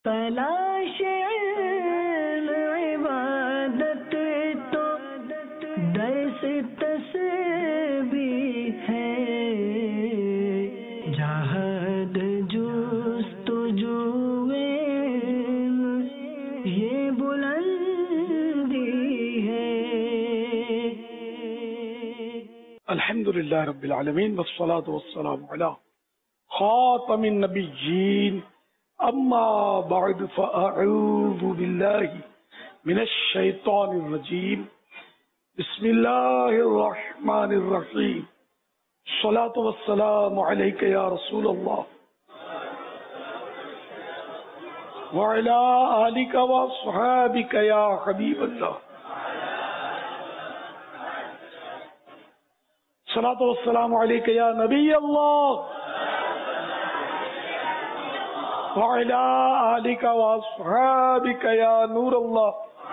تلاش علم عبادت تو درس تسبیح ہے، جہاد جستجو علم یہ بلندی ہے۔ الحمدللہ رب العالمین والصلاة والسلام علی خاتم النبیین، اما بعد فاعوذ باللہ من الشیطان الرجیم، بسم اللہ الرحمن الرحیم، الصلاة والسلام علیک یا رسول اللہ وعلی آلک واصحابک یا حبیب اللہ، الصلاة والسلام علیک یا نبی اللہ وعلی آلک واصحابک یا نور اللہ۔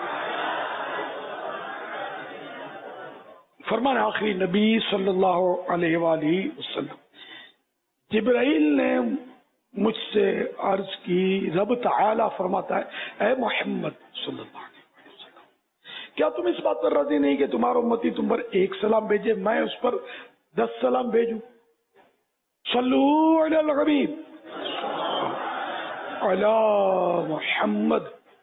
فرمان آخری نبی صلی اللہ علیہ وآلہ وسلم، جبرائیل نے مجھ سے عرض کی، رب تعالی فرماتا ہے اے محمد صلی اللہ علیہ وسلم، کیا تم اس بات پر راضی نہیں کہ تمہارا امتی تم پر ایک سلام بھیجے، میں اس پر 10 سلام بھیجوں؟ صلو علی الحبیب علی محمد۔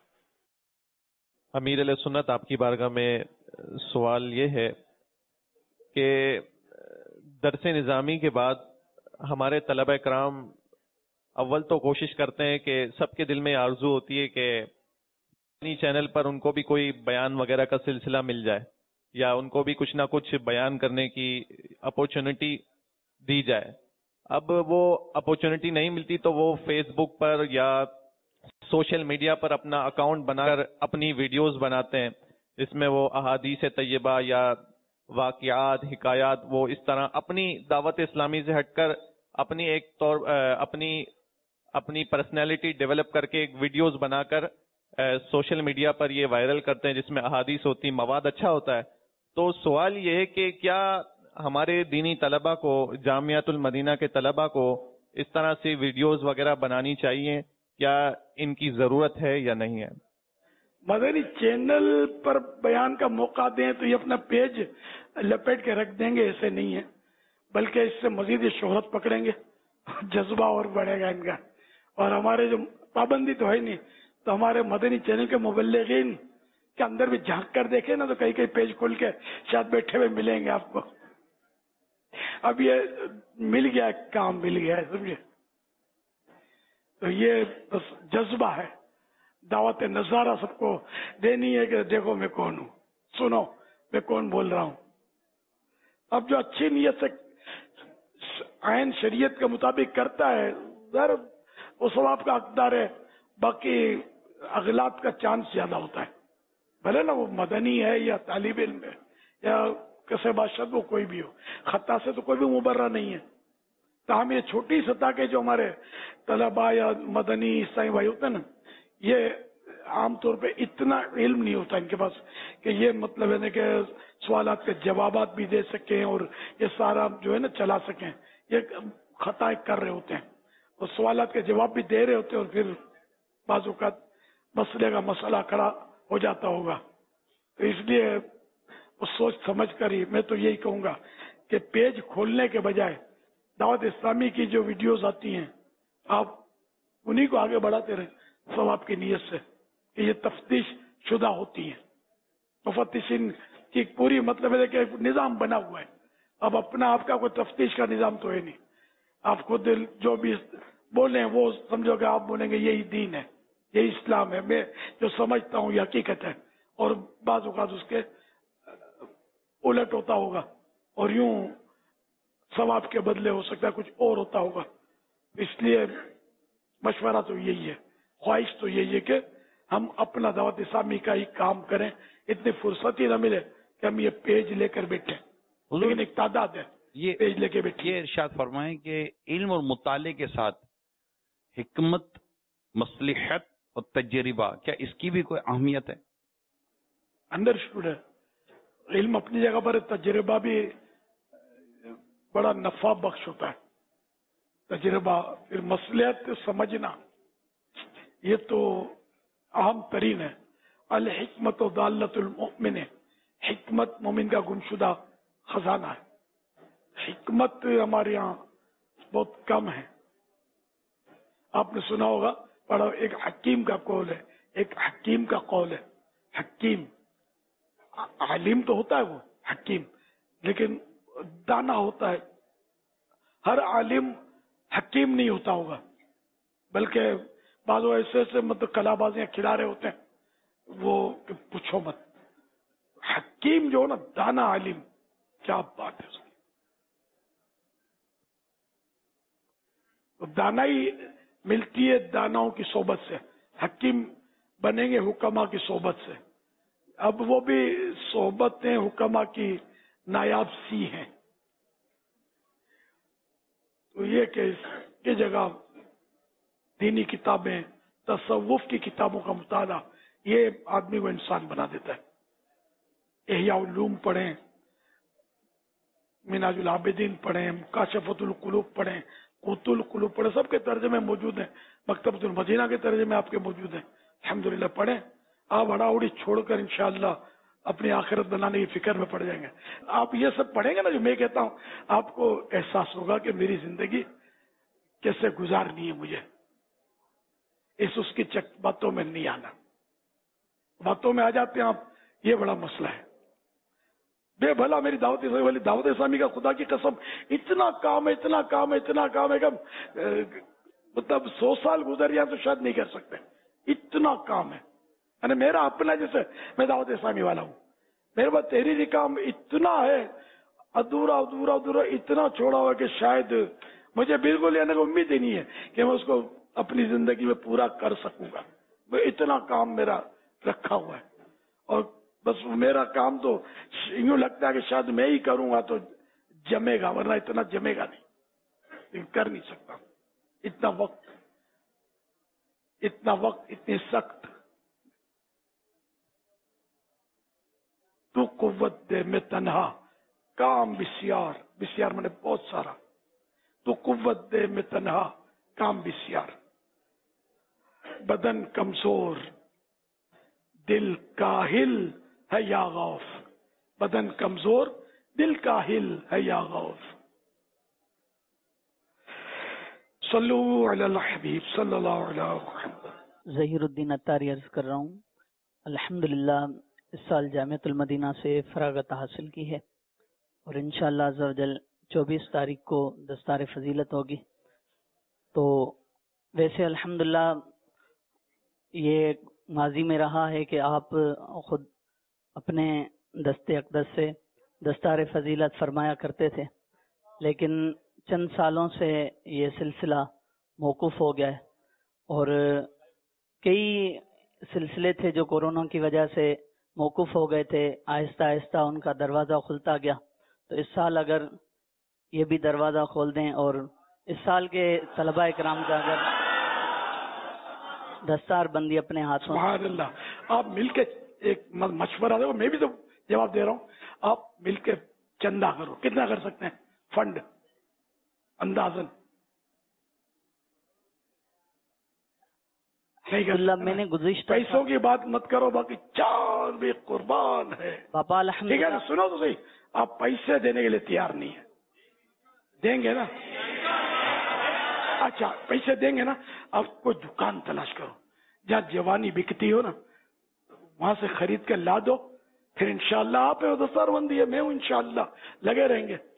امیر علیہ سنت، آپ کی بارگاہ میں سوال یہ ہے کہ درس نظامی کے بعد ہمارے طلبہ کرام اول تو کوشش کرتے ہیں کہ سب کے دل میں آرزو ہوتی ہے کہ چینل پر ان کو بھی کوئی بیان وغیرہ کا سلسلہ مل جائے، یا ان کو بھی کچھ نہ کچھ بیان کرنے کی اپورچونٹی دی جائے۔ اب وہ اپورچونٹی نہیں ملتی تو وہ فیس بک پر یا سوشل میڈیا پر اپنا اکاؤنٹ بنا کر اپنی ویڈیوز بناتے ہیں، جس میں وہ احادیث طیبہ یا واقعات، حکایات، وہ اس طرح اپنی دعوت اسلامی سے ہٹ کر اپنی ایک طور اپنی پرسنالٹی ڈیولپ کر کے ایک ویڈیوز بنا کر سوشل میڈیا پر یہ وائرل کرتے ہیں، جس میں احادیث ہوتی، مواد اچھا ہوتا ہے۔ تو سوال یہ ہے کہ کیا ہمارے دینی طلبہ کو، جامعۃ المدینہ کے طلبہ کو اس طرح سے ویڈیوز وغیرہ بنانی چاہیے؟ کیا ان کی ضرورت ہے یا نہیں ہے؟ مدنی چینل پر بیان کا موقع دیں تو یہ اپنا پیج لپیٹ کے رکھ دیں گے، ایسے نہیں ہے، بلکہ اس سے مزید شہرت پکڑیں گے، جذبہ اور بڑھے گا ان کا۔ اور ہمارے جو پابندی تو ہے نہیں، تو ہمارے مدنی چینل کے مبلغین کے اندر بھی جھانک کر دیکھیں نا، تو کئی کئی پیج کھول کے شاید بیٹھے ہوئے ملیں گے آپ کو۔ اب یہ مل گیا، کام مل گیا ہے، سمجھے؟ تو یہ بس جذبہ ہے، دعوت نظارہ سب کو دینی ہے کہ دیکھو میں کون ہوں، سنو میں کون بول رہا ہوں۔ اب جو اچھی نیت سے عین شریعت کے مطابق کرتا ہے ذرا وہ ثواب کا حقدار ہے، باقی اغلاط کا چانس زیادہ ہوتا ہے، بھلے نا وہ مدنی ہے یا طالب علم ہے یا کسے بادشاہ وہ کوئی بھی ہو، خطا سے تو کوئی بھی مبرہ نہیں ہے۔ تاہم یہ چھوٹی سطح کے جو ہمارے طلباء یا مدنی عیسائی بھائی ہوتے ہیں نا، یہ عام طور پہ اتنا علم نہیں ہوتا ان کے پاس کہ یہ مطلب ہے نا کہ سوالات کے جوابات بھی دے سکیں اور یہ سارا جو ہے نا چلا سکیں، یہ خطا کر رہے ہوتے ہیں اور سوالات کے جواب بھی دے رہے ہوتے ہیں، اور پھر بعض اوقات مسئلے کا مسئلہ کھڑا ہو جاتا ہوگا۔ تو اس لیے اس سوچ سمجھ کر ہی میں تو یہی کہوں گا کہ پیج کھولنے کے بجائے دعوت اسلامی کی جو ویڈیوز آتی ہیں آپ انہی کو آگے بڑھاتے رہیں ثواب کی نیت سے، کہ یہ تفتیش شدہ ہوتی ہیں، مفتشین کی پوری مطلب ہے کہ ایک نظام بنا ہوا ہے۔ اب اپنا آپ کا کوئی تفتیش کا نظام تو ہے نہیں، آپ خود جو بھی بولیں وہ سمجھو کہ آپ بولیں گے یہی دین ہے، یہی اسلام ہے، میں جو سمجھتا ہوں یہ حقیقت ہے، اور بعض اوقات اس کے الٹ ہوتا ہوگا، اور یوں ثواب کے بدلے ہو سکتا ہے کچھ اور ہوتا ہوگا۔ اس لیے مشورہ تو یہی ہے، خواہش تو یہی ہے کہ ہم اپنا دعوت اسلامی کا ہی کام کریں، اتنی فرصت ہی نہ ملے کہ ہم یہ پیج لے کر بیٹھیں، لیکن ایک تعداد ہے یہ پیج لے کے بیٹھے۔ یہ ارشاد فرمائیں کہ علم اور مطالعے کے ساتھ حکمت، مصلحت اور تجربہ، کیا اس کی بھی کوئی اہمیت ہے؟ انڈرسٹوڈ ہے، علم اپنی جگہ پر، تجربہ بھی بڑا نفع بخش ہوتا ہے، تجربہ، پھر مصلحت سمجھنا، یہ تو اہم ترین ہے. الحکمت و دالت المؤمن، حکمت مومن کا گمشدہ خزانہ ہے. حکمت ہمارے یہاں بہت کم ہے. آپ نے سنا ہوگا بڑا ایک حکیم کا قول ہے، ایک حکیم کا قول ہے. حکیم عالم تو ہوتا ہے وہ حکیم، لیکن دانا ہوتا ہے. ہر عالم حکیم نہیں ہوتا ہوگا، بلکہ بعض ایسے ایسے مطلب کلا بازیاں کھلا رہے ہوتے ہیں وہ کہ پوچھو مت. حکیم جو نا دانا عالم، کیا بات ہے اس کی. دانائی ملتی ہے داناؤں کی صحبت سے، حکیم بنیں گے حکما کی صحبت سے. اب وہ بھی صحبتیں حکما کی نایاب سی ہیں. تو یہ کہ اس کی جگہ دینی کتابیں، تصوف کی کتابوں کا مطالعہ یہ آدمی کو انسان بنا دیتا ہے. احیاء العلوم پڑھیں، منہاج العابدین پڑھیں، کاشفۃ القلوب پڑھیں، قوت القلوب پڑھیں. سب کے ترجمے موجود ہیں، مکتبۃ المدینہ کے ترجمے آپ کے موجود ہیں. الحمدللہ پڑھیں. آپ ہڑا اڑی چھوڑ کر انشاءاللہ اپنی آخرت بنانے کی فکر میں پڑ جائیں گے. آپ یہ سب پڑھیں گے نا جو میں کہتا ہوں، آپ کو احساس ہوگا کہ میری زندگی کیسے گزارنی ہے. مجھے اس کی باتوں میں نہیں آنا. باتوں میں آ جاتے ہیں آپ، یہ بڑا مسئلہ ہے. بے بھلا میری دعوت اسلامی کا خدا کی قسم اتنا کام ہے، اتنا کام ہے، اتنا کام ہے کہ مطلب 100 سال گزر جائیں تو شاید نہیں کر سکتے. اتنا کام ہے. یعنی میرا اپنا جیسے میں دعوت اسلامی والا ہوں، میرے پاس تحریری کام اتنا ہے، ادھورا ادھورا ادھورا اتنا چھوڑا ہوا کہ شاید مجھے بالکل یعنی امید ہی نہیں ہے کہ میں اس کو اپنی زندگی میں پورا کر سکوں گا. اتنا کام میرا رکھا ہوا ہے. اور بس میرا کام تو یوں لگتا ہے کہ شاید میں ہی کروں گا تو جمے گا، ورنہ اتنا جمے گا نہیں، کر نہیں سکتا. اتنا وقت اتنی سخت. تو قوت دے میں تنہا کام بسیار، بسیار میں نے بہت سارا. تو قوت دے میں تنہا کام بسیار. بدن کمزور دل کاہل ہے یا غوث. بدن کمزور دل کاہل ہے یا غوث. صلو علی الحبیب صلی اللہ علیہ وسلم. ظہیر الدین اتاری عرض کر رہا ہوں. الحمدللہ اس سال جامعۃ المدینہ سے فراغت حاصل کی ہے اور انشاءاللہ عز و جل 24 تاریخ کو دستار فضیلت ہوگی. تو ویسے الحمدللہ یہ ماضی میں رہا ہے کہ آپ خود اپنے دست اقدس سے دستار فضیلت فرمایا کرتے تھے، لیکن چند سالوں سے یہ سلسلہ موقوف ہو گیا ہے اور کئی سلسلے تھے جو کورونا کی وجہ سے موقوف ہو گئے تھے. آہستہ آہستہ ان کا دروازہ کھلتا گیا. تو اس سال اگر یہ بھی دروازہ کھول دیں اور اس سال کے طلباء کرام کا اگر دستار بندی اپنے ہاتھوں. سبحان اللہ. آپ مل کے ایک مشورہ دو، میں بھی تو جواب دے رہا ہوں. آپ مل کے چندہ کرو. کتنا کر سکتے ہیں فنڈ اندازن؟ اللہ میں نے گزشتہ پیسوں کی بات مت کرو، باقی جان بھی قربان ہے. پاپا ٹھیک ہے نا؟ سنو تو صحیح، آپ پیسے دینے کے لیے تیار نہیں ہیں. دیں گے نا؟ اچھا پیسے دیں گے نا؟ آپ کوئی دکان تلاش کرو جہاں جوانی بکتی ہو نا، وہاں سے خرید کے لا دو. پھر انشاءاللہ آپ دستار بندی ہے، میں ہوں، انشاءاللہ لگے رہیں گے.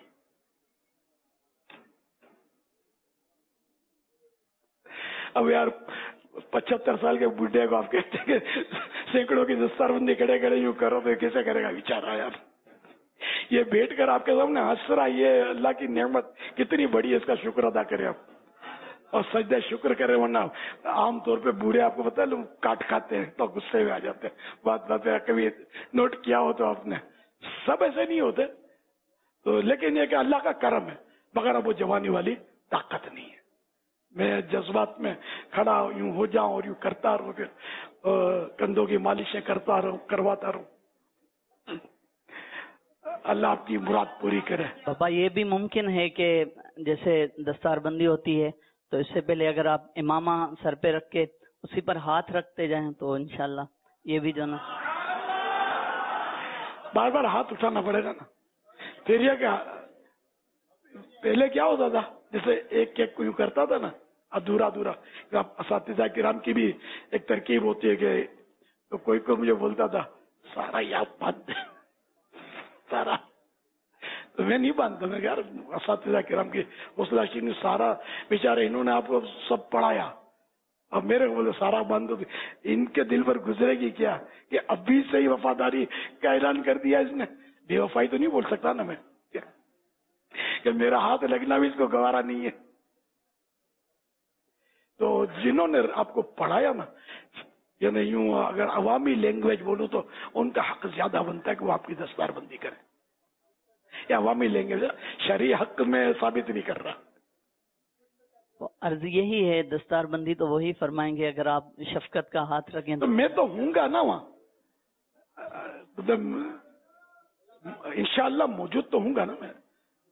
اب یار 75 سال کے بڈھے کو آپ کہتے ہیں کہ سینکڑوں کی دستار بندی کھڑے کھڑے یوں کرو تو کیسے کرے گا بیچارہ یار. یہ بیٹھ کر آپ کے سامنے ہنس رہا، یہ اللہ کی نعمت کتنی بڑی ہے، اس کا شکر ادا کریں آپ اور سجدہ شکر کریں. ورنہ عام طور پہ بوڑھے آپ کو پتا ہے لوگ کاٹ کھاتے ہیں تو غصے میں آ جاتے ہیں. بات کبھی نوٹ کیا ہو تو آپ نے، سب ایسے نہیں ہوتے. تو لیکن یہ کہ اللہ کا کرم ہے، مگر اب وہ جوانی والی طاقت نہیں ہے. میں جذبات میں کھڑا یوں ہو جاؤں اور یوں کرتا رہوں، پھر کندھوں کی مالشیں کرتا رہوں، کرواتا رہوں. اللہ آپ کی مراد پوری کرے. پاپا یہ بھی ممکن ہے کہ جیسے دستار بندی ہوتی ہے تو اس سے پہلے اگر آپ امامہ سر پہ رکھ کے उसी पर हाथ रखते जाएं तो इंशाल्लाह ये भी जो ना बार बार हाथ उठाना पड़ेगा ना। फिर ये क्या, पहले क्या होता था, जैसे एक एक को यूं करता था ना, अधूरा अधूरा। असातिज़ा किराम की भी एक तरकीब होती है कि तो कोई मुझे बोलता था सारा याद बांध दे सारा, तो मैं नहीं बांधता। मैं यार असातिज़ा किराम की हौसला ने सारा, बेचारे इन्होंने आपको सब पढ़ाया, अब मेरे को बोले सारा बांध दो। इनके दिल पर गुजरेगी क्या कि अभी से ही वफादारी का ऐलान कर दिया इसने। बेवफाई तो नहीं बोल सकता ना मैं कि मेरा हाथ लगना भी इसको गवारा नहीं है। तो जिन्होंने आपको पढ़ाया ना, यानी यूं अगर अवामी लैंग्वेज बोलूं तो उनका हक ज्यादा बनता है कि वो आपकी दस्तारबंदी करें। या अवामी लैंग्वेज शरई हक में साबित नहीं कर रहा। तो अर्ज यही है, दस्तारबंदी तो वही फरमाएंगे अगर आप शफकत का हाथ रखें तो मैं तो हूंगा ना वहां, इंशाअल्लाह मौजूद तो हूंगा ना मैं।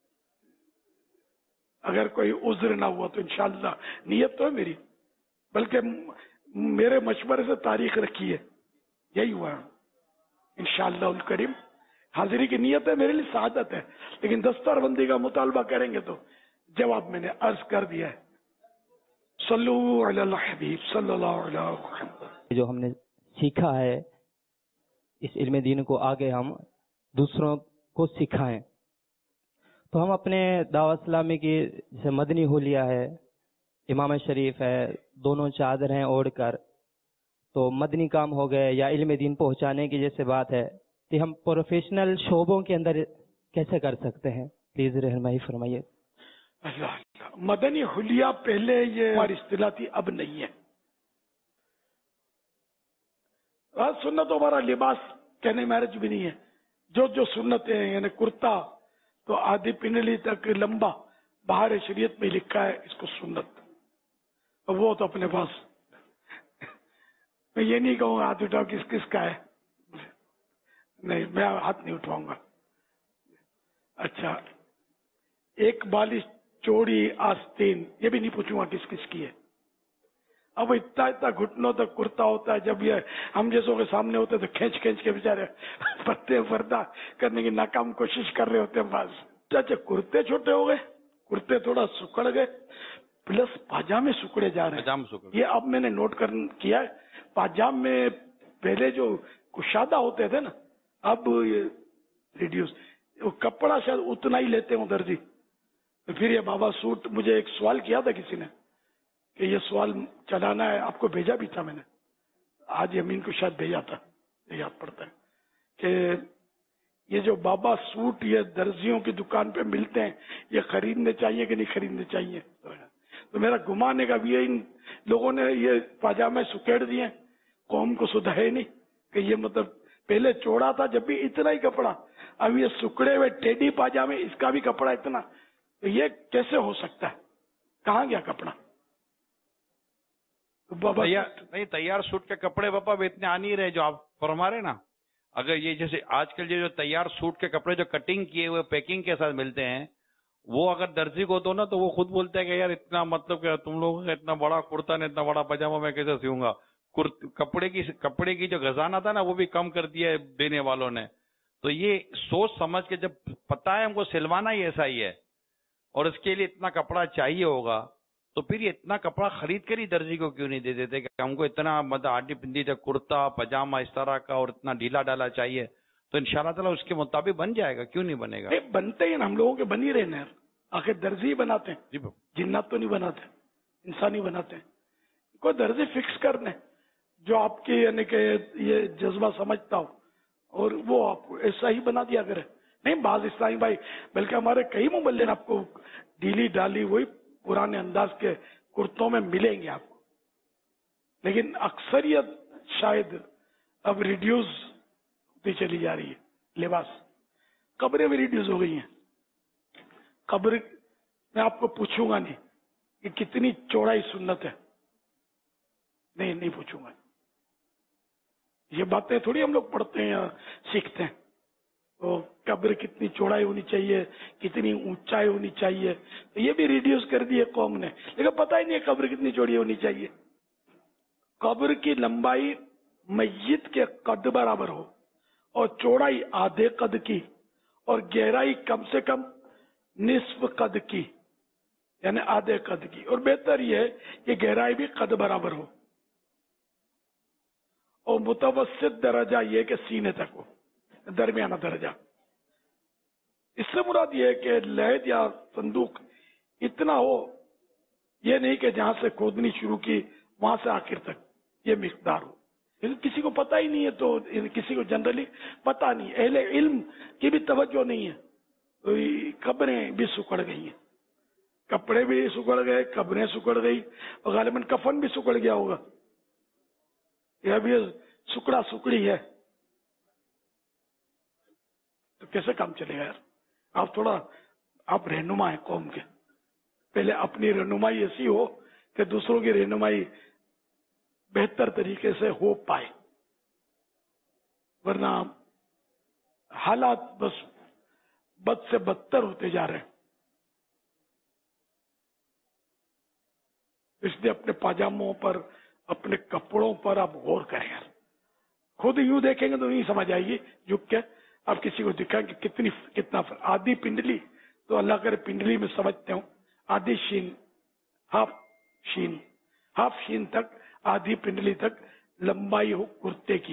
अगर कोई उज्र ना हुआ तो इंशाअल्लाह नियत तो है मेरी, बल्कि मेरे मशवरे से तारीख रखी है, यही हुआ इंशाअल्लाह उल करीम। हाजिरी की नियत है मेरे लिए, शहादत है, लेकिन दस्तारबंदी का मुतालबा करेंगे तो जवाब मैंने अर्ज कर दिया है। सल्लु अला हबीब सल्लल्लाहु अलैहि वसल्लम। जो हमने सीखा है इस इल्म दीन को आगे हम दूसरों को सिखाएं। तो हम अपने दावत इस्लामी की जैसे मदनी हुलिया है, इमाम शरीफ है, दोनों चादर हैं ओढ़ कर, तो मदनी काम हो गए या इल्म दीन पहुंचाने की जैसे बात है, कि हम प्रोफेशनल शोबों के अंदर कैसे कर सकते हैं, प्लीज रहनुमाई फरमाइए। मदनी हुलिया पहले ये हमारी इस्तिलाह थी, अब नहीं है। सुन्नत तो हमारा लिबास कहने मैरिज भी नहीं है। जो जो सुन्नतें हैं, यानी कुर्ता तो आधी पिंडली तक लंबा, बाहर शरीयत में लिखा है इसको सुन्नत, और वो तो अपने पास। मैं ये नहीं कहूँगा हाथ उठाओ किस किस का है, नहीं मैं हाथ नहीं उठवाऊंगा। अच्छा, एक बालिश चौड़ी आस्तीन, ये भी नहीं पूछूंगा किस किस की है। अब इतना इतना घुटनों तक कुर्ता होता है, जब ये हम जैसों के सामने होते तो खींच खींच के बेचारे पत्ते पर्दा करने की नाकाम कोशिश कर रहे होते हैं बस। चाचा कुर्ते छोटे हो गए, कुर्ते थोड़ा सुकड़ गए, प्लस पाजामे सुकड़े जा रहे हैं। ये अब मैंने नोट किया है, पाजाम में पहले जो कुशादा होते थे ना, अब ये रिड्यूस, वो कपड़ा शायद उतना ही लेते हैं दर्जी। तो फिर ये बाबा सूट, मुझे एक सवाल किया था किसी ने कि ये सवाल चलाना है, आपको भेजा भी था मैंने, आज यमीन को शायद भेजा था, याद पड़ता है कि ये जो बाबा सूट ये दर्जियों की दुकान पे मिलते हैं, ये खरीदने चाहिए कि नहीं खरीदने चाहिए। तो मेरा घुमाने का भी, इन लोगों ने ये पाजामे सुकेड़ दिए, कौम को सुधारे नहीं कि ये मतलब पहले चौड़ा था जब भी इतना ही कपड़ा, अब ये सुकड़े हुए टेडी पाजामे, इसका भी कपड़ा इतना, तो ये कैसे हो सकता है, कहाँ गया कपड़ा। बाबा नहीं, तैयार सूट के कपड़े बाबा बेचने आ नहीं रहे जो आप फरमा रहे ना। अगर ये जैसे आजकल जो तैयार सूट के कपड़े जो कटिंग किए हुए पैकिंग के साथ मिलते हैं, वो अगर दर्जी को दो ना तो वो खुद बोलते हैं कि यार इतना मतलब कि तुम लोगों का इतना बड़ा कुर्ता ने इतना बड़ा पजामा मैं कैसे सिऊंगा। कपड़े की जो खजाना था ना वो भी कम कर दिया है देने वालों ने। तो ये सोच समझ के, जब पता है हमको सिलवाना ही ऐसा ही है और इसके लिए इतना कपड़ा चाहिए होगा, तो फिर ये इतना कपड़ा खरीद कर ही दर्जी को क्यों नहीं दे देते कि हमको इतना मतलब आटी पिंडी तक कुर्ता पजामा इस तरह का और इतना ढीला डाला चाहिए, तो इंशाल्लाह ताला उसके मुताबिक बन जाएगा, क्यों नहीं बनेगा। बनते ही हम लोगों के बन ही रहे हैं, आखिर दर्जी ही बनाते हैं जी, जिन्नात तो नहीं बनाते, इंसान ही बनाते हैं। कोई दर्जी फिक्स कर दें जो आपके यानी कि ये जज्बा समझता हो, और वो आपको ऐसा ही बना दिया करे। नहीं, बाज इस्लामी भाई, बल्कि हमारे कई मुबल्लिन आपको ढीली डाली वही पुराने अंदाज के कुर्तों में मिलेंगे आपको, लेकिन अक्सरियत शायद अब रिड्यूस होती चली जा रही है लिबास। कब्रें भी रिड्यूस हो गई हैं। कब्र मैं आपको पूछूंगा नहीं कि कितनी चौड़ाई सुन्नत है, नहीं पूछूंगा। ये बातें थोड़ी हम लोग पढ़ते हैं या सीखते हैं। तो कब्र कितनी चौड़ाई होनी चाहिए, कितनी ऊंचाई होनी चाहिए, तो ये भी रिड्यूस कर दिए कौम ने, लेकिन पता ही नहीं है कब्र कितनी चौड़ी होनी चाहिए। قبر کی لمبائی میت کے قد برابر ہو اور چوڑائی آدھے قد کی اور گہرائی کم سے کم نصف قد کی، یعنی آدھے قد کی، اور بہتر یہ ہے کہ گہرائی بھی قد برابر ہو، اور متوسط درجہ یہ کہ سینے تک ہو، درمیانہ درجہ۔ اس سے مراد یہ ہے کہ لحد یا صندوق اتنا ہو، یہ نہیں کہ جہاں سے کھودنی شروع کی وہاں سے آخر تک یہ مقدار ہو۔ کسی کو پتہ ہی نہیں ہے، تو کسی کو جنرلی پتہ نہیں، اہل علم کی بھی توجہ نہیں ہے، قبریں بھی سکڑ گئی ہیں، کپڑے بھی سکڑ گئے، قبریں سکڑ گئی، اور غالباً کفن بھی سکڑ گیا ہوگا، یہ بھی سکڑا سکڑی ہے، تو کیسے کام چلے گا یار؟ آپ رہنما ہیں قوم کے، پہلے اپنی رہنمائی ایسی ہو کہ دوسروں کی رہنمائی بہتر طریقے سے ہو پائے، ورنہ حالات بس بد سے بدتر ہوتے جا رہے ہیں۔ اس لیے اپنے پاجاموں پر، اپنے کپڑوں پر آپ غور کریں یار، خود یوں دیکھیں گے تو نہیں سمجھ آئے گی، جھک کے آپ کسی کو دکھائیں کہ کتنا آدھی پنڈلی، تو اللہ کرے پنڈلی میں سمجھتے ہوں، آدھی شین، ہاف شین تک، آدھی پنڈلی تک لمبائی ہو کرتے کی،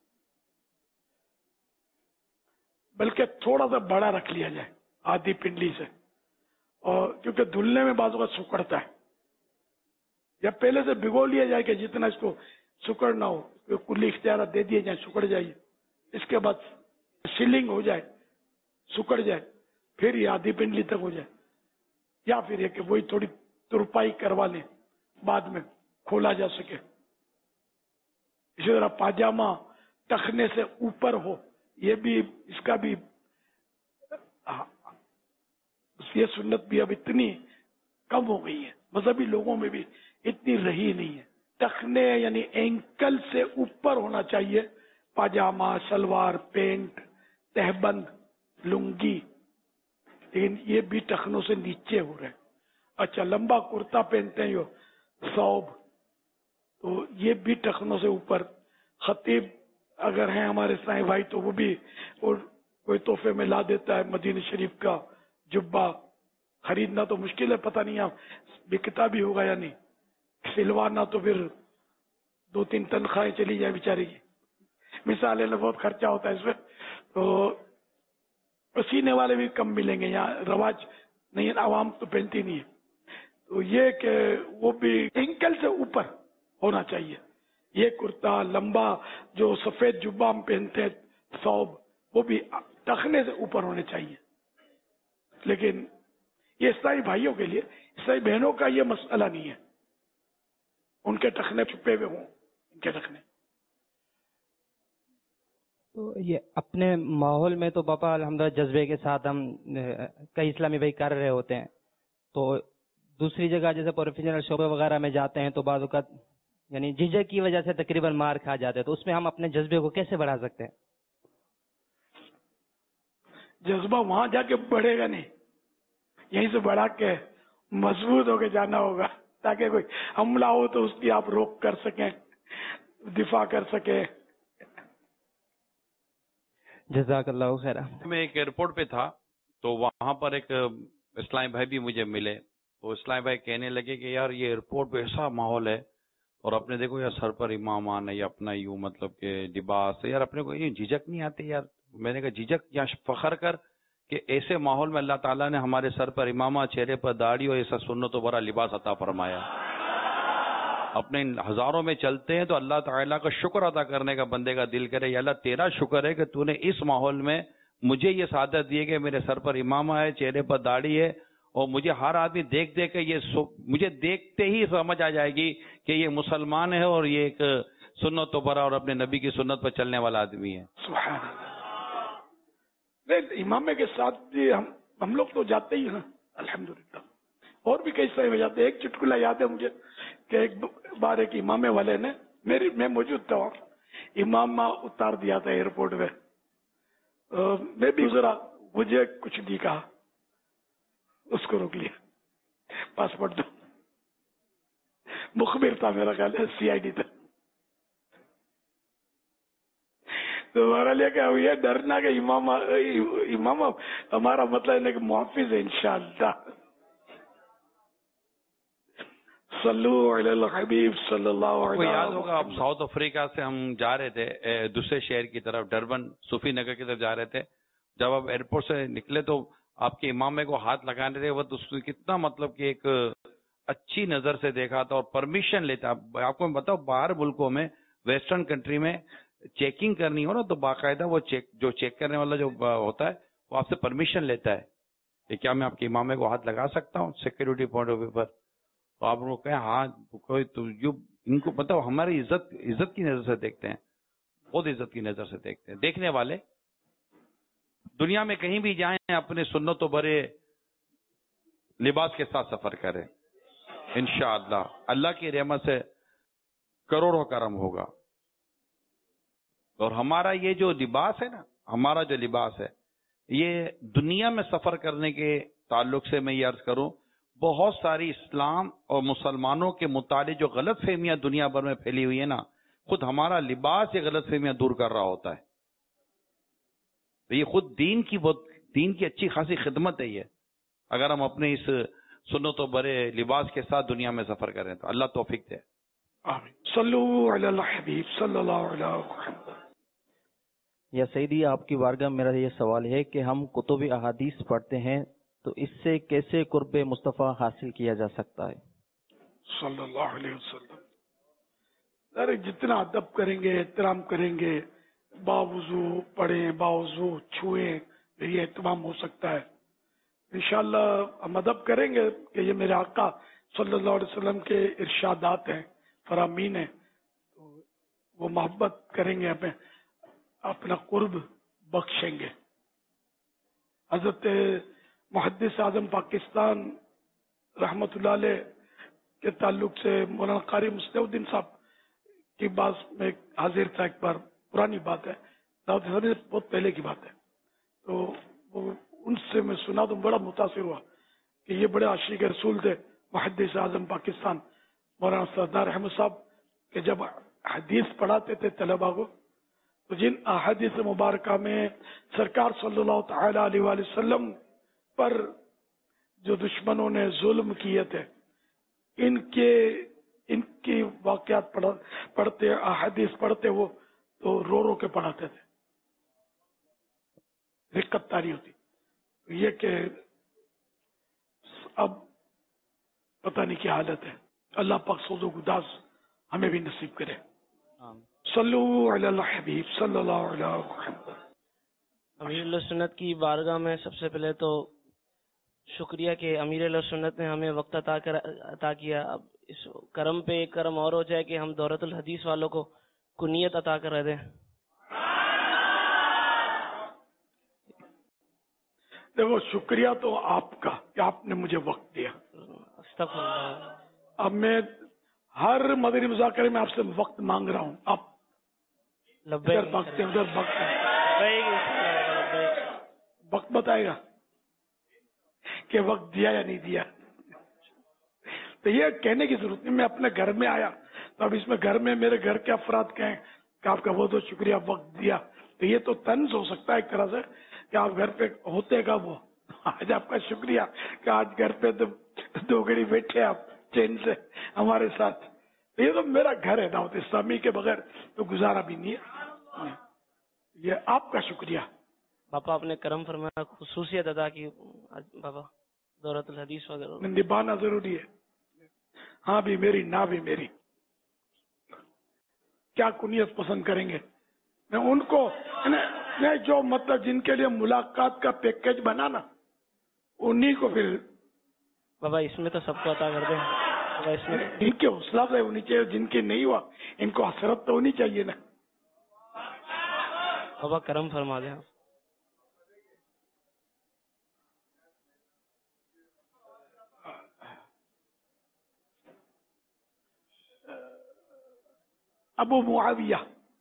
بلکہ تھوڑا سا بڑا رکھ لیا جائے آدھی پنڈلی سے، اور کیونکہ دھلنے میں بعض اوقات سکڑتا ہے، یا پہلے سے بھگو لیا جائے کہ جتنا اس کو سکڑنا ہو، کلی اختیارات دے دیے جائیں، سکڑ جائیے، اس کے بعد سیلنگ ہو جائے، سکڑ جائے، پھر یہ آدھی پنڈلی تک ہو جائے، یا پھر یہ کہ وہی تھوڑی ترپائی کروا لیں بعد میں کھولا جا سکے۔ اسی طرح پاجامہ ٹخنے سے اوپر ہو، یہ بھی اس کا بھی یہ سنت بھی اب اتنی کم ہو گئی ہے، مذہبی لوگوں میں بھی اتنی رہی نہیں ہے۔ ٹخنے یعنی اینکل سے اوپر ہونا چاہیے پاجامہ، شلوار، پینٹ، تہبند، لنگی، لیکن یہ بھی ٹخنوں سے نیچے ہو رہے ہیں۔ اچھا، لمبا کرتا پہنتے ہیں ثوب، تو یہ بھی ٹخنوں سے اوپر۔ خطیب اگر ہیں ہمارے اسلامی بھائی تو وہ بھی کوئی تحفے میں لا دیتا ہے مدینہ شریف کا جبہ، خریدنا تو مشکل ہے، پتہ نہیں آپ بکتا بھی ہوگا یا نہیں، سلوانا تو پھر 2-3 تنخواہیں چلی جائے بیچارے کی، مثال ہے، بہت خرچہ ہوتا ہے اس میں، تو سینے والے بھی کم ملیں گے، یہاں رواج نہیں ہے، عوام تو پہنتی نہیں ہے، تو یہ کہ وہ بھی اینکل سے اوپر ہونا چاہیے۔ یہ کرتا لمبا جو سفید جبہ ہم پہنتے ہیں ثوب، وہ بھی ٹخنے سے اوپر ہونے چاہیے۔ لیکن یہ عیسائی بھائیوں کے لیے، عیسائی بہنوں کا یہ مسئلہ نہیں ہے، ان کے ٹخنے چھپے ہوئے ہوں، ان کے ٹخنے۔ تو یہ اپنے ماحول میں تو باپا الحمدللہ جذبے کے ساتھ ہم کئی اسلامی بھائی کر رہے ہوتے ہیں، تو دوسری جگہ جیسے پروفیشنل شعبے وغیرہ میں جاتے ہیں تو بعض اوقات یعنی جھجک کی وجہ سے تقریباً مار کھا جاتے ہیں، تو اس میں ہم اپنے جذبے کو کیسے بڑھا سکتے ہیں؟ جذبہ وہاں جا کے بڑھے گا نہیں، یہیں سے بڑھا کے مضبوط ہو کے جانا ہوگا، تاکہ کوئی حملہ ہو تو اس کی آپ روک کر سکیں، دفاع کر سکیں۔ جزاک اللہ خیر۔ میں ایک ایئرپورٹ پہ تھا تو وہاں پر ایک اسلامی بھائی بھی مجھے ملے، تو اسلامی بھائی کہنے لگے کہ یار یہ ایئرپورٹ پہ ایسا ماحول ہے، اور اپنے دیکھو یار سر پر امامان ہے یا اپنا یوں مطلب کہ لباس ہے، یار اپنے کو یہ جھجک نہیں آتی یار؟ میں نے کہا جھجک یا فخر کر کہ ایسے ماحول میں اللہ تعالیٰ نے ہمارے سر پر امامہ، چہرے پر داڑھی اور ایسا سنت و برا لباس عطا فرمایا۔ اپنے ہزاروں میں چلتے ہیں تو اللہ تعالیٰ کا شکر ادا کرنے کا بندے کا دل کرے، یا اللہ تیرا شکر ہے کہ تو نے اس ماحول میں مجھے یہ سعادت دی ہے کہ میرے سر پر امامہ ہے، چہرے پر داڑھی ہے، اور مجھے ہر آدمی دیکھ کے یہ مجھے دیکھتے ہی سمجھ آ جائے گی کہ یہ مسلمان ہے اور یہ ایک سنت و برا اور اپنے نبی کی سنت پر چلنے والا آدمی ہے۔ سبحان اللہ۔ امامے کے ساتھ بھی ہم لوگ تو جاتے ہی ہیں الحمدللہ، اور بھی کئی سارے جاتے ہیں۔ ایک چٹکلا یاد ہے مجھے کہ ایک بار ایک امامے والے نے میں موجود تھا، امامہ اتار دیا تھا ایئرپورٹ میں، میں بھی گزرا، مجھے کچھ نہیں کہا، اس کو روک لیا، پاسپورٹ دو، مخبر تھا میرا خیال ہے، CID تھا، تمہارا لے کے یہ ڈرنا کہ امام ہمارا مطلب ہے کہ محافظ ہے انشاءاللہ. صلو علی الحبیب صلی اللہ کو علیہ یاد ہوگا اب وسلم. ساؤتھ افریقہ سے ہم جا رہے تھے دوسرے شہر کی طرف، ڈربن صوفی نگر کی طرف جا رہے تھے. جب آپ ایئرپورٹ سے نکلے تو آپ کے امام کو ہاتھ لگانے تھے، وہ کتنا مطلب کہ ایک اچھی نظر سے دیکھا تھا اور پرمیشن لیتا. آپ کو میں بتاؤ باہر ملکوں میں ویسٹرن کنٹری میں چیکنگ کرنی ہو نا تو باقاعدہ وہ چیک کرنے والا جو ہوتا ہے وہ آپ سے پرمیشن لیتا ہے کہ کیا میں آپ کے امام کو ہاتھ لگا سکتا ہوں سیکورٹی پوائنٹ آف ویو پر. تو آپ لوگ کہیں ہاں کوئی تو ان کو مطلب ہماری عزت کی نظر سے دیکھتے ہیں، خود عزت کی نظر سے دیکھتے ہیں. دیکھنے والے دنیا میں کہیں بھی جائیں اپنے سنت و برے لباس کے ساتھ سفر کریں، انشاءاللہ اللہ کی رحمت سے کروڑوں کرم ہوگا. اور ہمارا یہ جو لباس ہے نا، ہمارا جو لباس ہے یہ دنیا میں سفر کرنے کے تعلق سے میں یہ عرض کروں، بہت ساری اسلام اور مسلمانوں کے متعلق جو غلط فہمیاں دنیا بھر میں پھیلی ہوئی ہے نا، خود ہمارا لباس یہ غلط فہمیاں دور کر رہا ہوتا ہے. تو یہ خود دین کی اچھی خاصی خدمت ہے. یہ اگر ہم اپنے اس سنت و برے لباس کے ساتھ دنیا میں سفر کریں تو اللہ توفیق دے. آمین. صلو علی الحبیب صلی اللہ علیہ وسلم. یا سیدی آپ کی بارگاہ میرا یہ سوال ہے کہ ہم کتب احادیث پڑھتے ہیں تو اس سے کیسے قرب مصطفیٰ حاصل کیا جا سکتا ہے؟ یہ صلی اللہ علیہ وسلم. ارے جتنا ادب کریں گے، احترام کریں گے، باوضو پڑھیں، باوضو چھوئیں، یہ اہتمام ہو سکتا ہے. انشاءاللہ ہم ادب کریں گے کہ یہ میرے آقا صلی اللہ علیہ وسلم کے ارشادات ہیں، فرامین ہیں، تو وہ محبت کریں گے، ہمیں اپنا قرب بخشیں گے. حضرت محدث اعظم پاکستان رحمت اللہ علیہ کے تعلق سے مولانا قاری مصلح الدین صاحب کی بات میں حاضر تھا ایک بار، پرانی بات ہے، دعوت اسلامی سے بہت پہلے کی بات ہے. تو وہ ان سے میں سنا تو بڑا متاثر ہوا کہ یہ بڑے عاشق رسول تھے محدث اعظم پاکستان مولانا سردار احمد صاحب، کہ جب حدیث پڑھاتے تھے طلبا کو تو جن احادیث مبارکہ میں سرکار صلی اللہ تعالی علیہ وآلہ وسلم پر جو دشمنوں نے ظلم کیے تھے ان کی واقعات پڑھتے، احادیث پڑھتے وہ تو رو رو کے پڑھاتے تھے، دقت تاری ہوتی. یہ کہ اب پتہ نہیں کیا حالت ہے. اللہ پاک سوز و گداز ہمیں بھی نصیب کرے. صلو علی الحبیب صلی اللہ علیہ وسلم. امیر اللہ سنت کی بارگاہ میں سب سے پہلے تو شکریہ کہ امیر اللہ سنت نے ہمیں وقت عطا کیا. اب اس کرم پہ ایک کرم اور ہو جائے کہ ہم دورۃ الحدیث والوں کو کنیت عطا کر دیں. دیکھو شکریہ تو آپ کا کہ آپ نے مجھے وقت دیا. استغفر اللہ. اب میں ہر مدنی مذاکرے میں آپ سے وقت مانگ رہا ہوں، آپ ادھر بھاگتے ہیں ادھر بھاگتے ہیں. وقت بتائے گا کہ وقت دیا یا نہیں دیا. تو یہ کہنے کی ضرورت نہیں. میں اپنے گھر میں آیا تو اب اس میں گھر میں میرے گھر کے افراد کہیں کہ آپ کا بہت بہت شکریہ وقت دیا، تو یہ تو طنز ہو سکتا ہے ایک طرح سے کہ آپ گھر پہ ہوتے گا وہ آج آپ کا شکریہ کہ آج گھر پہ دو گھڑی بیٹھے آپ چین سے ہمارے ساتھ. یہ تو میرا گھر ہے، دعوت اسلامی کے بغیر تو گزارا بھی نہیں ہے. یہ آپ کا شکریہ. باپا آپ نے کرم فرمایا، خصوصیت ادا کی بابا دورۃ الحدیث وغیرہ نبھانا ضروری ہے. ہاں بھی میری نہ بھی میری. کیا کنیت پسند کریں گے؟ میں ان کو میں جو مطلب جن کے لیے ملاقات کا پیکج بنا نا انہی کو پھر بابا اس میں تو سب کو عطا کر دیں. اس میں جن کی حوصلہ افزائی ہونی چاہیے، جن کی نہیں ہوا ان کو حسرت تو ہونی چاہیے نا. بابا کرم فرما دیں. ابو معاویہ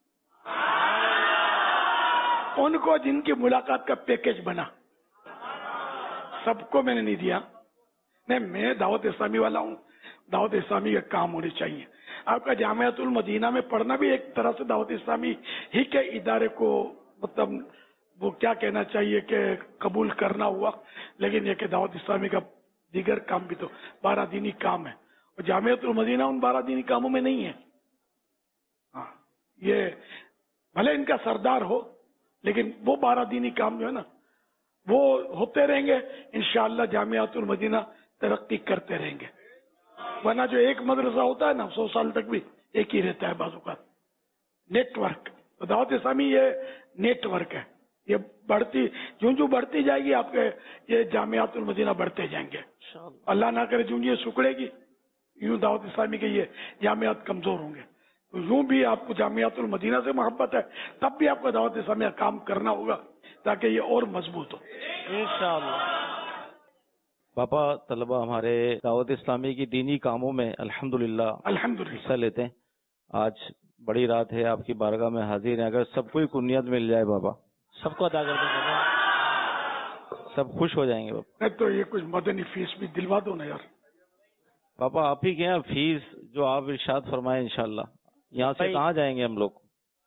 ان کو جن کی ملاقات کا پیکج بنا، سب کو میں نے نہیں دیا. نہیں، میں دعوت اسلامی والا ہوں، دعوت اسلامی کا کام ہونے چاہیے. आपका जामियातुल मदीना में पढ़ना भी एक तरह से दावत इस्लामी ही के इदारे को मतलब वो क्या कहना चाहिए कि कबूल करना हुआ, लेकिन ये कि दावत इस्लामी का दीगर काम भी तो 12 दीनी काम है और जामियातुल मदीना उन 12 दीनी कामों में नहीं है। हाँ, ये भले इनका सरदार हो लेकिन वो 12 दीनी काम जो है ना वो होते रहेंगे इंशाअल्लाह। जामियातुल मदीना तरक्की करते रहेंगे, वरना जो एक मदरसा होता है ना 100 साल तक भी एक ही रहता है बाजू का। नेटवर्क तो दावत इस्लामी ये नेटवर्क है, ये बढ़ती जो बढ़ती जाएगी आपके ये जामियातुल मदीना बढ़ते जाएंगे। अल्लाह ना करे जो ये सुकड़ेगी यूं दावत इस्लामी के ये जामियात कमजोर होंगे। तो यूं भी आपको जामियातुल मदीना से मोहब्बत है तब भी आपको दावत इस्लामी का काम करना होगा ताकि ये और मजबूत हो इंशाअल्लाह। पापा तलबा हमारे दावत इस्लामी की दीनी कामों में अल्हम्दुलिल्लाह हिस्सा लेते हैं। आज बड़ी रात है, आपकी बारगाह में हाजिर है। अगर सबको ही कुनियत मिल जाए बाबा, सबको अदा कर देंगे, सब खुश हो जाएंगे बाबा। तो ये कुछ मदनी फीस भी दिलवा दो ना यार। पापा आप ही के यहाँ फीस जो आप इरशाद फरमाए इंशाल्लाह, यहाँ से कहाँ जाएंगे हम लोग?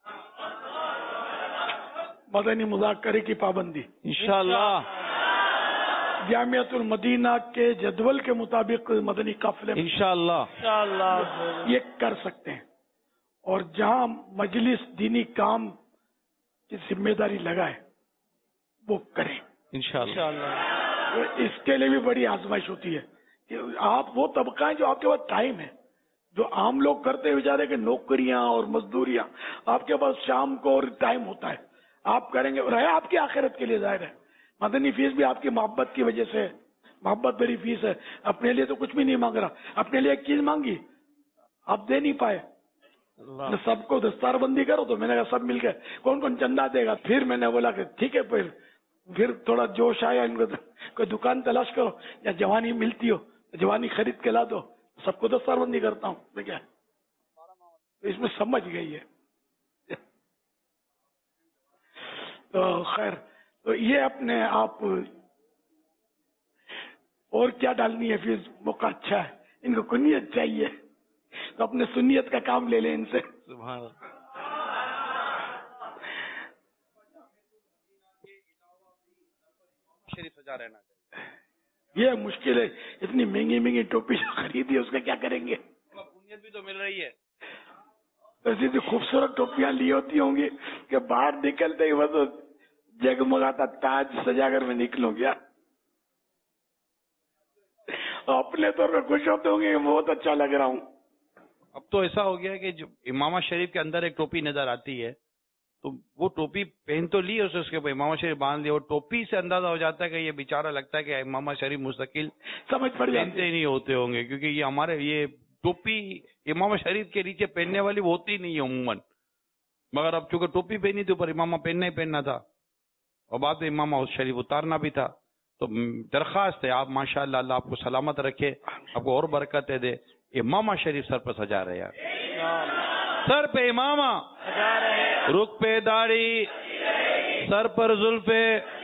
मदनी मुज़ाकरे की पाबंदी इंशाल्लाह, जामियातुल मदीना के जदवल के मुताबिक मदनी काफिले में इंशाअल्लाह ये कर सकते हैं। और जहां मजलिस दीनी काम की जिम्मेदारी लगाए वो करें इंशाल्लाह। तो इसके लिए भी बड़ी आजमाइश होती है कि आप वो तबका है जो आपके पास टाइम है, जो आम लोग करते हैं बेचारे के नौकरियां और मजदूरियां, आपके पास शाम को और टाइम होता है, आप करेंगे और है आपकी आखिरत के लिए जाहिर है। मदनी फीस भी आपकी मोहब्बत की वजह से, मोहब्बत भरी फीस है। अपने लिए तो कुछ भी नहीं मांग रहा, अपने लिए एक चीज मांगी आप दे नहीं पाए, सबको दस्तारबंदी करो तो मैंने कहा सब मिल गए कौन कौन चंदा देगा। फिर मैंने बोला कि ठीक है, फिर थोड़ा जोश आया इनको, कोई दुकान तलाश करो या जवानी मिलती हो तो जवानी खरीद के ला दो, सबको दस्तारबंदी करता हूँ मैं क्या, तो इसमें समझ गई है। तो खैर, तो ये अपने आप और क्या डालनी है फीस, मौका अच्छा है, इनको कुनियत चाहिए तो अपने सुन्नियत का काम ले लें इनसे। सुभान अल्लाह। शरीफ सजा रहना चाहिए। ये मुश्किल है, इतनी महंगी महंगी टोपी जो खरीदी उसका क्या करेंगे? पुनियत भी तो मिल रही है। ऐसी तो खूबसूरत टोपियां ली होती होंगी कि बाहर निकलते ही वो तो जगमगाता ताज सजाकर मैं निकलूं क्या। अपने तौर पर खुश होते होंगे बहुत अच्छा लग रहा हूँ। अब तो ऐसा हो गया है कि जो इमामा शरीफ के अंदर एक टोपी नजर आती है तो वो टोपी पहन तो ली उसके ऊपर इमामा शरीफ बांध लिया, वो टोपी से अंदाजा हो जाता है कि ये बेचारा लगता है कि इमामा शरीफ मुस्तकिल समझ पड़ जाती पहनते नहीं होते होंगे, क्योंकि ये हमारे ये टोपी इमामा शरीफ के नीचे पहनने वाली वो होती नहीं है उम्मन। मगर अब चूंकि टोपी पहनी थी ऊपर इमामा पहनना ही पहनना था और बाद में इमामा शरीफ उतारना भी था। तो दरख्वास्त है आप माशाअल्लाह, अल्लाह आपको सलामत रखे, आपको और बरकतें दे। इमामा शरीफ सर पर सजा रहे यार, सर पे इमामा, रुख पे दाढ़ी, सर पर जुल्फे।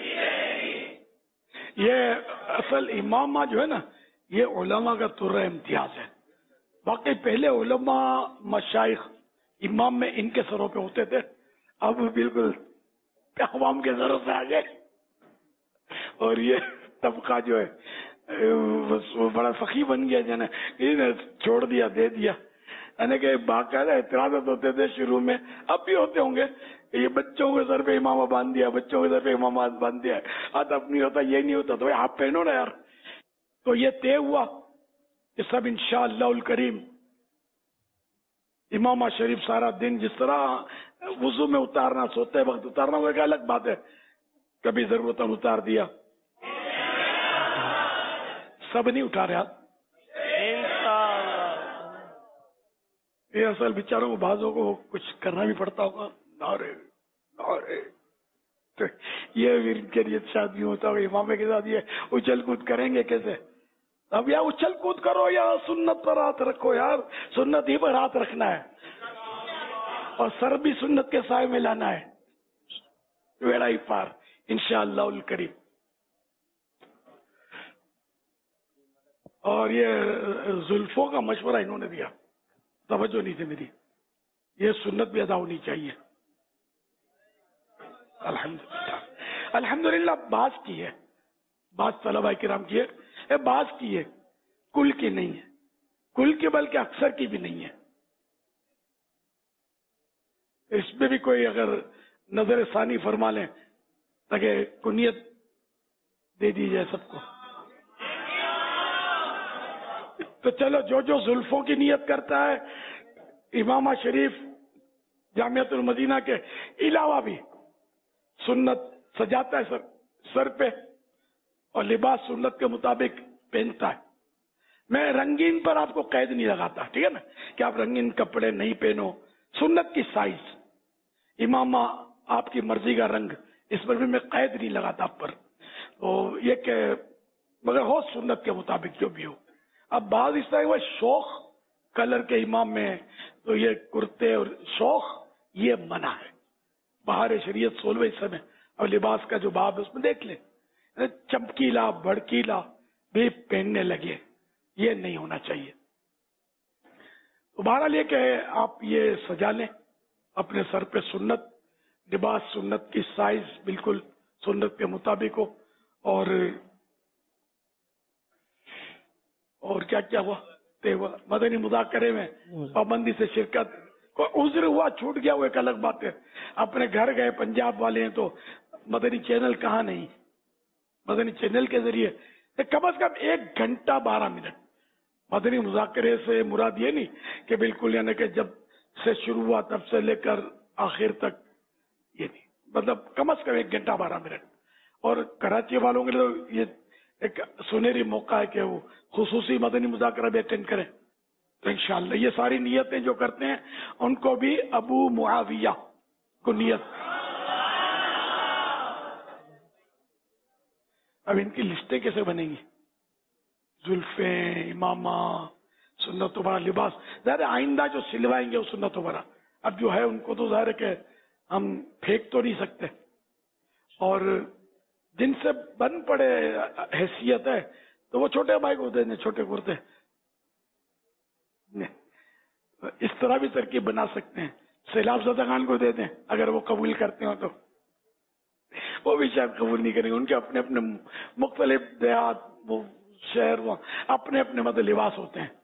ये असल इमामा जो है ना ये उलमा का तुर्रा इम्तियाज है। बाकी पहले उलमा मशाइख इमाम में इनके सरों पे होते थे, अब बिल्कुल अवाम के सरों से आ गए और ये तबका जो है वो बड़ा फकी बन गया, जने छोड़ दिया दे दिया। यानी कि बाकायदा इतराज़त होते थे शुरू में, अब भी होते होंगे, ये बच्चों के सर पे इमामा बांध दिया, बच्चों के सर पे इमामा बांध दिया, अब नहीं होता, ये नहीं होता, तो भाई आप पहनो ना यार। तो ये तय हुआ कि सब इंशाअल्लाह करीम इमामा शरीफ सारा दिन जिस तरह वुजू में उतारना, सोते वक्त उतारना, वो एक अलग बात है, कभी जरूरत उतार दिया, सब नहीं उठा रहा। ये असल बेचारों को बाजों को कुछ करना भी पड़ता होगा, नारे तो ये इनके लिए शादी होता होगा, इमामे के साथ ये उछल कूद करेंगे कैसे? अब या उछल कूद करो या सुन्नत पर हाथ रखो यार, सुन्नत ही पर हाथ रखना है और सर भी सुन्नत के साए में लाना है, वेड़ा ही पार इंशाअल्लाह उल करीम। और ये जुल्फों का मशवरा इन्होंने दिया, توجہ نہیں تھی میری. یہ سنت بھی ادا ہونی چاہیے. الحمدللہ الحمدللہ بعض کی ہے, بعض طلبہ کرام کی ہے, بعض کی ہے, کل کی نہیں ہے, کل کی بلکہ اکثر کی بھی نہیں ہے. اس میں بھی کوئی اگر نظر ثانی فرما لیں تاکہ کنیت دے دی جائے سب کو. تو چلو جو زلفوں کی نیت کرتا ہے امامہ شریف جامعۃ المدینہ کے علاوہ بھی سنت سجاتا ہے سر پہ اور لباس سنت کے مطابق پہنتا ہے. میں رنگین پر آپ کو قید نہیں لگاتا, ٹھیک ہے نا, کہ آپ رنگین کپڑے نہیں پہنو. سنت کی سائز, امامہ آپ کی مرضی کا رنگ, اس پر بھی میں قید نہیں لگاتا آپ پر. تو یہ کہ مگر ہو سنت کے مطابق جو بھی ہو. اب بعض اس طرح وہ شوق کلر کے امام میں تو یہ کرتے اور شوق یہ منع ہے. بہار شریعت 16ویں حصے میں اور لباس کا جو باب ہے اس میں دیکھ لیں, چمکیلا بھڑکیلا بھی پہننے لگے, یہ نہیں ہونا چاہیے. تو بہرحال یہ کہ آپ یہ سجا لیں اپنے سر پہ سنت, لباس سنت کی سائز بالکل سنت کے مطابق ہو. اور کیا کیا ہوا مدنی مذاکرے میں پابندی سے شرکت, کوئی عذر ہوا چھوٹ گیا وہ ایک الگ بات ہے. اپنے گھر گئے پنجاب والے ہیں تو مدنی چینل کہاں نہیں, مدنی چینل کے ذریعے کم از کم 1 گھنٹہ 12 منٹ مدنی مذاکرے سے مراد یہ نہیں کہ بالکل یعنی کہ جب سے شروع ہوا تب سے لے کر آخر تک, یہ نہیں, مطلب کم از کم 1 گھنٹہ 12 منٹ. اور کراچی والوں کے لیے تو یہ ایک سنہری موقع ہے کہ وہ خصوصی مدنی مذاکرہ بھی اٹینڈ کریں. تو انشاءاللہ یہ ساری نیتیں جو کرتے ہیں ان کو بھی ابو معاویہ کو نیت. اب ان کی لسٹیں کیسے بنیں گی؟ زلفیں, امامہ, سنت و برا لباس, ظاہر آئندہ جو سلوائیں گے وہ سنت و برا. اب جو ہے ان کو تو ظاہر ہے کہ ہم پھینک تو نہیں سکتے, اور جن سے بن پڑے حیثیت ہے تو وہ چھوٹے بھائی کو دے دیں چھوٹے کرتے. اس طرح بھی ترکیب بنا سکتے ہیں, سیلاب زدگان کو دے دیں اگر وہ قبول کرتے ہو تو. وہ بھی شاید قبول نہیں کریں گے, ان کے اپنے اپنے مختلف دیہات, وہ شہر, وہ اپنے اپنے مطلب لباس ہوتے ہیں.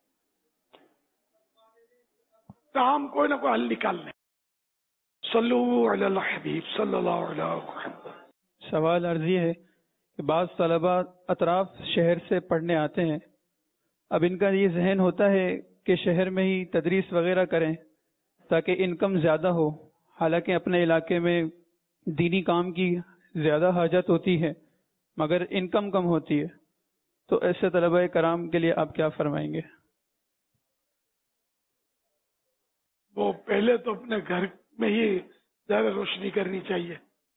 تاہم کوئی نہ کوئی حل نکال لیں. صلو علی الحبیب صلی اللہ علیہ وسلم. سوال عرض یہ ہے کہ بعض طلباء اطراف شہر سے پڑھنے آتے ہیں, اب ان کا یہ ذہن ہوتا ہے کہ شہر میں ہی تدریس وغیرہ کریں تاکہ انکم زیادہ ہو, حالانکہ اپنے علاقے میں دینی کام کی زیادہ حاجت ہوتی ہے مگر انکم کم ہوتی ہے. تو ایسے طلباء کرام کے لیے آپ کیا فرمائیں گے؟ وہ پہلے تو اپنے گھر میں ہی زیادہ روشنی کرنی چاہیے.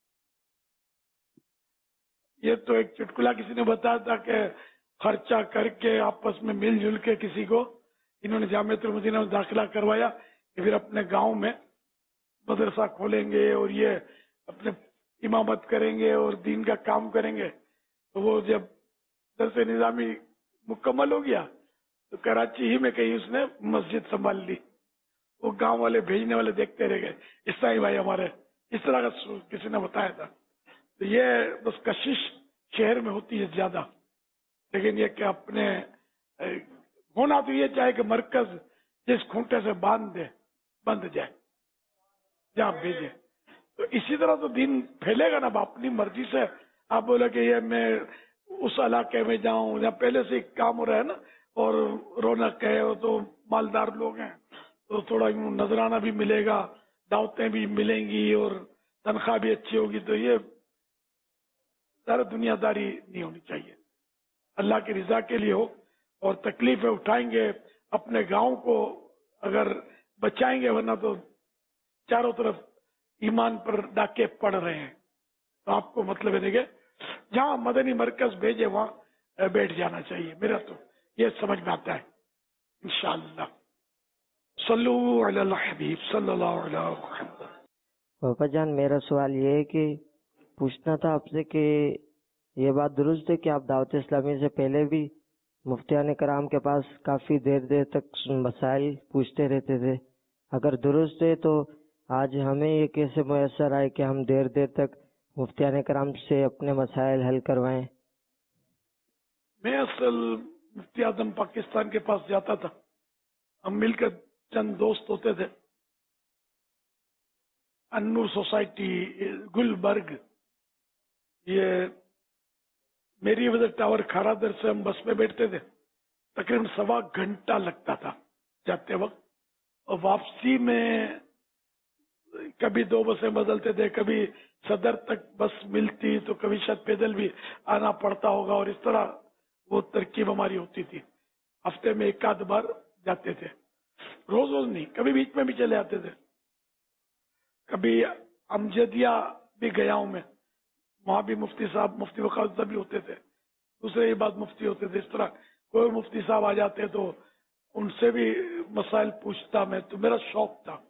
یہ تو ایک چٹکلا کسی نے بتایا تھا کہ خرچہ کر کے آپس میں مل جل کے کسی کو انہوں نے جامعۃ المدینہ میں داخلہ کروایا کہ پھر اپنے گاؤں میں مدرسہ کھولیں گے اور یہ اپنے امامت کریں گے اور دین کا کام کریں گے. تو وہ جب درس نظامی مکمل ہو گیا تو کراچی ہی میں کہیں اس نے مسجد سنبھال لی. وہ گاؤں والے بھیجنے والے دیکھتے رہ گئے, اس طرح بھائی ہمارے اس طرح کا کسی نے بتایا تھا. تو یہ بس کشش شہر میں ہوتی ہے زیادہ, لیکن یہ کہ اپنے ہونا تو یہ چاہے کہ مرکز جس کھونٹے سے بند جائے جہاں بھیجے. تو اسی طرح تو دین پھیلے گا نا. اپنی مرضی سے آپ بولے کہ یہ میں اس علاقے میں جاؤں جہاں پہلے سے کام ہو رہا ہے نا اور رونق ہے, وہ تو مالدار لوگ ہیں تو تھوڑا نذرانہ بھی ملے گا, دعوتیں بھی ملیں گی اور تنخواہ بھی اچھی ہوگی. تو یہ سارا دنیا داری نہیں ہونی چاہیے, اللہ کی رضا کے لیے ہو. اور تکلیفیں اٹھائیں گے اپنے گاؤں کو اگر بچائیں گے, ورنہ تو چاروں طرف ایمان پر ڈاکے پڑ رہے ہیں. تو آپ کو مطلب ہے کہ جہاں مدنی مرکز بھیجے وہاں بیٹھ جانا چاہیے. میرا تو یہ سمجھ میں آتا ہے انشاءاللہ. صلو علی الحبیب صلی اللہ علیہ وسلم. پاپا جان میرا سوال یہ ہے کہ پوچھنا تھا آپ سے کہ یہ بات درست ہے کہ آپ دعوت اسلامی سے پہلے بھی مفتیان کرام کے پاس کافی دیر دیر تک مسائل پوچھتے رہتے تھے. اگر درست ہے تو آج ہمیں یہ کیسے میسر آئے کہ ہم دیر دیر تک مفتیان کرام سے اپنے مسائل حل کروائیں؟ میں اصل مفتی اعظم پاکستان کے پاس جاتا تھا. ہم مل کر چند دوست ہوتے تھے. انور سوسائٹی گلبرگ، یہ میری وجہ ٹاور کھارا در سے ہم بس میں بیٹھتے تھے. تقریباً 1.25 گھنٹہ لگتا تھا جاتے وقت، اور واپسی میں کبھی 2 بسیں بدلتے تھے، کبھی صدر تک بس ملتی تو کبھی شاید پیدل بھی آنا پڑتا ہوگا، اور اس طرح وہ ترکیب ہماری ہوتی تھی. ہفتے میں 1 بار جاتے تھے، روز روز نہیں، کبھی بیچ میں بھی چلے آتے تھے. کبھی امجدیہ بھی گیا ہوں میں، وہاں بھی مفتی صاحب، مفتی وقاص صاحب بھی ہوتے تھے، دوسرے ہی بعد مفتی ہوتے تھے. اس طرح کوئی مفتی صاحب آ جاتے تو ان سے بھی مسائل پوچھتا میں، تو میرا شوق تھا.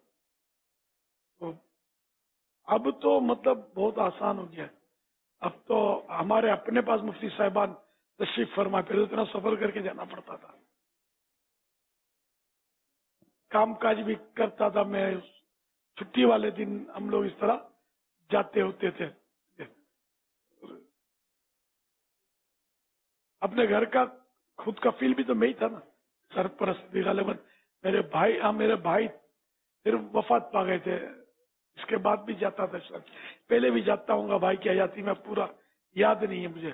اب تو مطلب بہت آسان ہو گیا ہے. اب تو ہمارے اپنے پاس مفتی صاحبان تشریف فرما، پھر اتنا سفر کر کے جانا پڑتا تھا. کام کاج بھی کرتا تھا میں، چھٹی والے دن ہم لوگ اس طرح جاتے ہوتے تھے. اپنے گھر کا خود کا فیل بھی تو میں ہی تھا نا، سرپرست بھی غالباً. میرے بھائی پھر وفات پا گئے تھے، اس کے بعد بھی جاتا تھا. پہلے بھی جاتا ہوں گا، بھائی کی حیاتی میں پورا یاد نہیں ہے مجھے.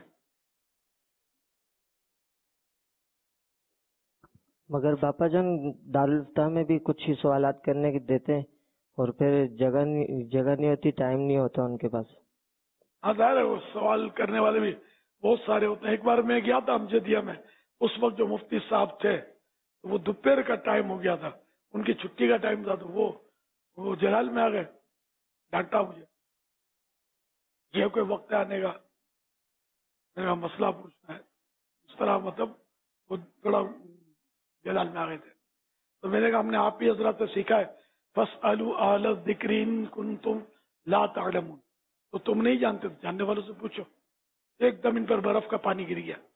مگر باپا جان دارالفتہ میں بھی کچھ ہی سوالات کرنے کے دیتے ہیں، اور پھر جگہ نہیں ہوتی، ٹائم نہیں ہوتا ان کے پاس. ہاں ظاہر ہے، وہ سوال کرنے والے بھی بہت سارے ہوتے ہیں. ایک بار میں گیا تھا امجدیہ میں، اس وقت جو مفتی صاحب تھے وہ دوپہر کا ٹائم ہو گیا تھا، ان کی چھٹی کا ٹائم تھا، تو وہ جلال میں آ گئے. ڈانٹا مجھے، یہ کوئی وقت ہے آنے کا، میرا مسئلہ پوچھنا ہے. اس طرح مطلب وہ تھوڑا جلال میں آ گئے تھے. تو میں نے کہا ہم نے آپ ہی حضرات سے سیکھا ہے، فَاسْأَلُوا أَهْلَ الذِّكْرِ إِن كُنتُمْ لَا تَعْلَمُونَ. تو تم نہیں جانتے، جاننے والوں سے پوچھو. ایک دم ان پر برف کا پانی گر گیا.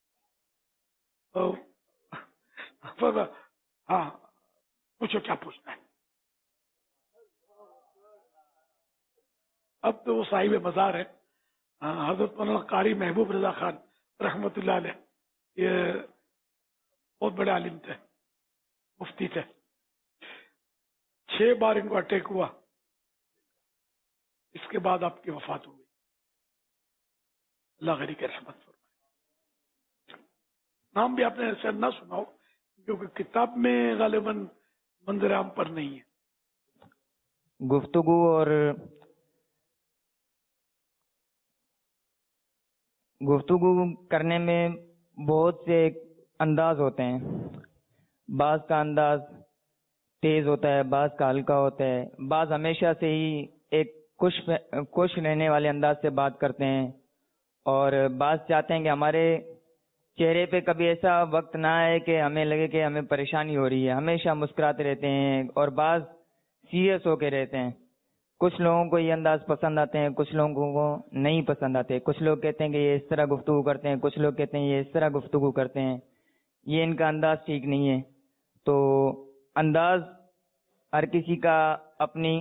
ہاں پوچھو کیا پوچھنا ہے. اب تو وہ صاحب مزار ہے، حضرت مولانا قاری محبوب رضا خان رحمت اللہ علیہ. یہ بہت بڑے عالم تھے، مفتی تھے. 6 بار ان کو اٹیک ہوا، اس کے بعد آپ کی وفات ہو گئی. اللہ غنی کی رحمت فرمائے. نام بھی آپ نے ایسا نہ سنا ہو، کیونکہ کتاب میں غالباً منظر عام پر نہیں ہے. گفتگو کرنے میں بہت سے انداز ہوتے ہیں. بعض کا انداز تیز ہوتا ہے، بعض کا ہلکا ہوتا ہے، بعض ہمیشہ سے ہی ایک خوش رہنے والے انداز سے بات کرتے ہیں، اور بعض چاہتے ہیں کہ ہمارے چہرے پہ کبھی ایسا وقت نہ آئے کہ ہمیں لگے کہ ہمیں پریشانی ہو رہی ہے. ہمیشہ مسکراتے رہتے ہیں، اور بعض سیریس ہو کے رہتے ہیں. کچھ لوگوں کو یہ انداز پسند آتے ہیں، کچھ لوگوں کو نہیں پسند آتے. کچھ لوگ کہتے ہیں کہ یہ اس طرح گفتگو کرتے ہیں، کچھ لوگ کہتے ہیں یہ اس طرح گفتگو کرتے ہیں. یہ ان کا انداز ٹھیک نہیں ہے. تو انداز ہر کسی کا اپنی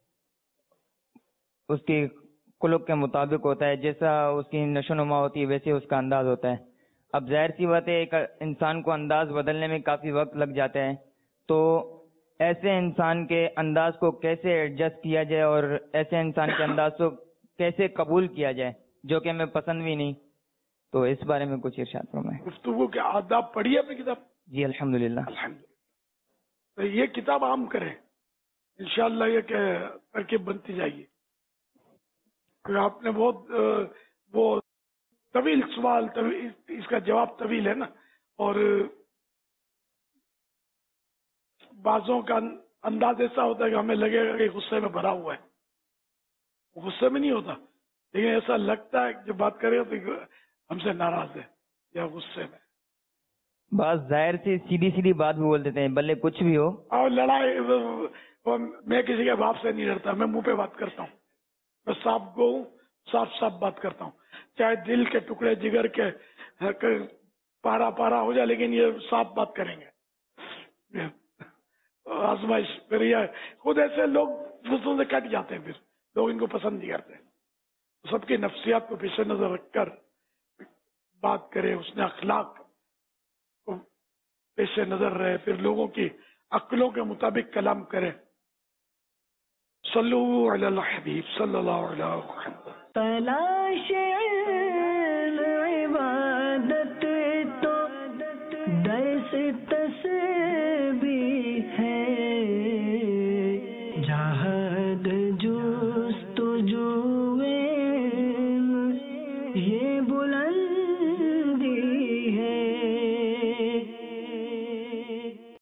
اس کی خلق کے مطابق ہوتا ہے، جیسا اس کی نشو نما ہوتی ہے ویسے اس کا انداز ہوتا ہے. اب ظاہر سی بات ہے ایک انسان کو انداز بدلنے میں کافی وقت لگ جاتا ہے. تو ایسے انسان کے انداز کو کیسے ایڈجسٹ کیا جائے، اور ایسے انسان کے انداز کو کیسے قبول کیا جائے جو کہ ہمیں پسند بھی نہیں. تو اس بارے میں کچھ ارشاد فرمائیں. گفتگو کے آداب پڑھی ہے اپنی کتاب؟ جی الحمدللہ. تو یہ کتاب عام کریں انشاءاللہ، یہ کہ ترکیب بنتی جائے گی. آپ نے بہت وہ طویل سوال، اس کا جواب طویل ہے نا، اور بعضوں کا انداز ایسا ہوتا ہے کہ ہمیں لگے گا کہ غصے میں بھرا ہوا ہے. غصے میں نہیں ہوتا، لیکن ایسا لگتا ہے کہ بات کرے تو ہم سے ناراض ہے یا غصے میں. بعض ظاہر سے سیدھی سیدھی بات بھی بول دیتے ہیں، بھلے کچھ بھی ہو. اور لڑائی، میں کسی کے باپ سے نہیں ڈرتا، میں منہ پہ بات کرتا ہوں. میں صاف گو ہوں، صاف بات کرتا ہوں، چاہے دل کے ٹکڑے جگر کے پارا پارا ہو جائے لیکن یہ صاف بات کریں گے. آزمائش پھر یہ خود ایسے لوگ دوسروں سے کٹ جاتے ہیں، پھر لوگ ان کو پسند نہیں کرتے. سب کی نفسیات کو پیش نظر رکھ کر بات کرے، اس نے اخلاق کو پیش نظر رہے، پھر لوگوں کی عقلوں کے مطابق کلام کرے. صلو علی الحبیب صلی اللہ علیہ وسلم.